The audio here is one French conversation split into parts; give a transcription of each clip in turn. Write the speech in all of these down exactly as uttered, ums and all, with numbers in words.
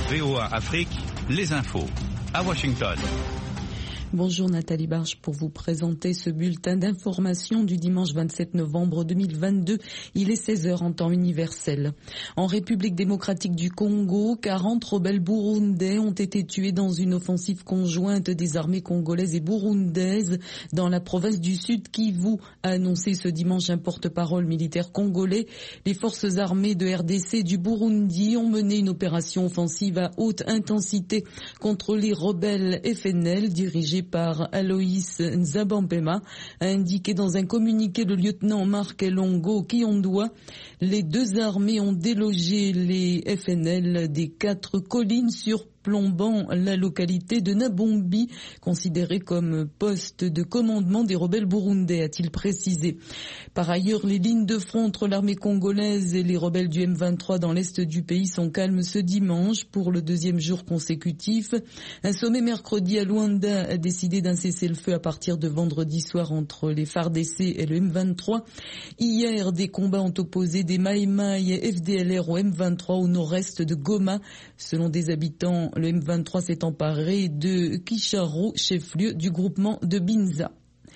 V O A Afrique, les infos. À Washington. Bonjour Nathalie Barge pour vous présenter ce bulletin d'information du dimanche vingt-sept novembre deux mille vingt-deux. Il est seize heures en temps universel. En République démocratique du Congo, quarante rebelles burundais ont été tués dans une offensive conjointe des armées congolaises et burundaises dans la province du Sud Kivu, a annoncé ce dimanche un porte-parole militaire congolais. Les forces armées de R D C et du Burundi ont mené une opération offensive à haute intensité contre les rebelles F N L dirigés par Aloïs Nzabampema, a indiqué dans un communiqué le lieutenant Marc Elongo Kiondoa. Les deux armées ont délogé les F N L des quatre collines surplombant la localité de Nabombi, considérée comme poste de commandement des rebelles burundais, a-t-il précisé. Par ailleurs, les lignes de front entre l'armée congolaise et les rebelles du M vingt-trois dans l'est du pays sont calmes ce dimanche pour le deuxième jour consécutif. Un sommet mercredi à Luanda a décidé d'un cessez-le-feu à partir de vendredi soir entre les F A R D C et le M vingt-trois. Hier, des combats ont opposé des Maï Maï et F D L R au M vingt-trois au nord-est de Goma. Selon des habitants, le M vingt-trois s'est emparé de Kisharo, chef-lieu du groupement de Binza.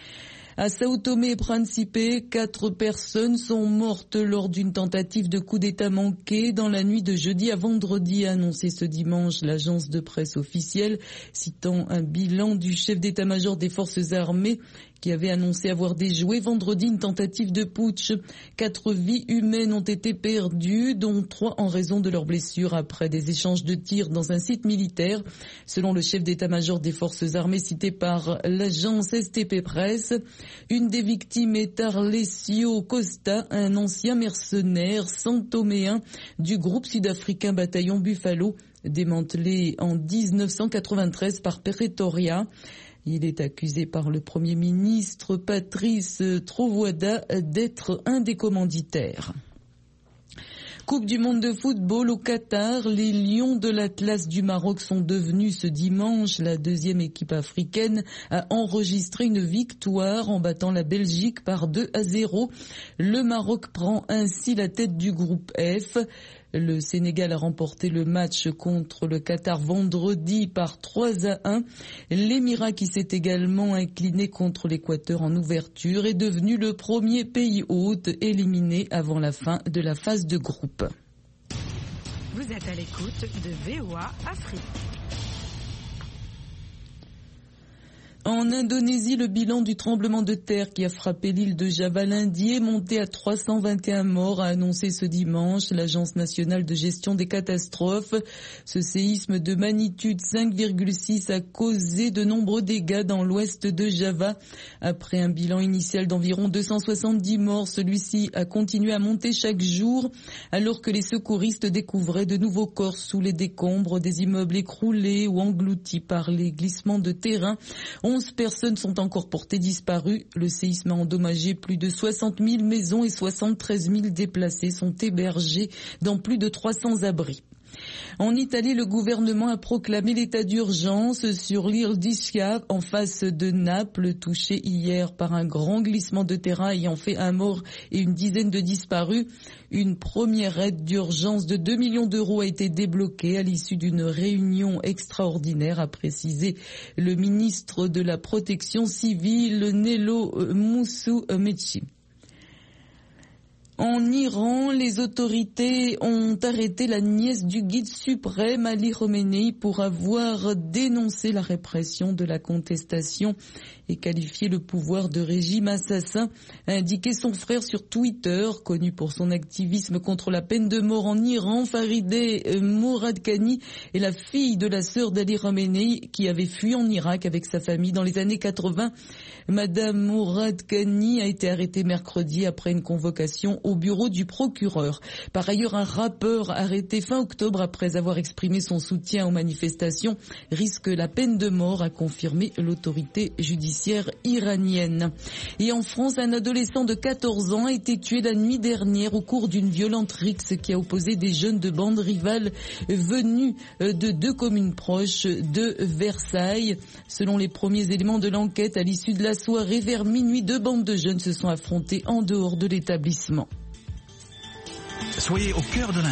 À Sao Tomé et Principe, quatre personnes sont mortes lors d'une tentative de coup d'État manqué dans la nuit de jeudi à vendredi, a annoncé ce dimanche l'agence de presse officielle, citant un bilan du chef d'état-major des forces armées qui avait annoncé avoir déjoué vendredi une tentative de putsch. Quatre vies humaines ont été perdues, dont trois en raison de leurs blessures après des échanges de tirs dans un site militaire. Selon le chef d'état-major des forces armées cité par l'agence S T P Presse, une des victimes est Arlesio Costa, un ancien mercenaire santoméen du groupe sud-africain Bataillon Buffalo, démantelé en dix-neuf cent quatre-vingt-treize par Pretoria. Il est accusé par le Premier ministre Patrice Trovoada d'être un des commanditaires. Coupe du monde de football au Qatar, les Lions de l'Atlas du Maroc sont devenus ce dimanche la deuxième équipe africaine à enregistrer une victoire en battant la Belgique par deux à zéro. Le Maroc prend ainsi la tête du groupe F. Le Sénégal a remporté le match contre le Qatar vendredi par trois à un. L'Émirat, qui s'est également incliné contre l'Équateur en ouverture, est devenu le premier pays hôte éliminé avant la fin de la phase de groupe. Vous êtes à l'écoute de V O A Afrique. En Indonésie, le bilan du tremblement de terre qui a frappé l'île de Java lundi est monté à trois cent vingt et un morts, a annoncé ce dimanche l'Agence nationale de gestion des catastrophes. Ce séisme de magnitude cinq virgule six a causé de nombreux dégâts dans l'ouest de Java. Après un bilan initial d'environ deux cent soixante-dix morts, celui-ci a continué à monter chaque jour alors que les secouristes découvraient de nouveaux corps sous les décombres des immeubles écroulés ou engloutis par les glissements de terrain. onze personnes sont encore portées disparues. Le séisme a endommagé plus de soixante mille maisons et soixante-treize mille déplacés sont hébergés dans plus de trois cents abris. En Italie, le gouvernement a proclamé l'état d'urgence sur l'île d'Ischia en face de Naples, touchée hier par un grand glissement de terrain ayant fait un mort et une dizaine de disparus. Une première aide d'urgence de deux millions d'euros a été débloquée à l'issue d'une réunion extraordinaire, a précisé le ministre de la Protection civile, Nello Musumeci. En Iran, les autorités ont arrêté la nièce du guide suprême Ali Khamenei pour avoir dénoncé la répression de la contestation et qualifié le pouvoir de régime assassin, a indiqué son frère sur Twitter, connu pour son activisme contre la peine de mort en Iran. Farideh Moradkhani est la fille de la sœur d'Ali Khamenei qui avait fui en Irak avec sa famille dans les années quatre-vingts. Madame Moradkhani a été arrêtée mercredi après une convocation au bureau du procureur. Par ailleurs, un rappeur arrêté fin octobre après avoir exprimé son soutien aux manifestations risque la peine de mort, a confirmé l'autorité judiciaire iranienne. Et en France, un adolescent de quatorze ans a été tué la nuit dernière au cours d'une violente rixe qui a opposé des jeunes de bandes rivales venus de deux communes proches de Versailles. Selon les premiers éléments de l'enquête, à l'issue de la soirée, vers minuit, deux bandes de jeunes se sont affrontées en dehors de l'établissement. Soyez au cœur de l'info.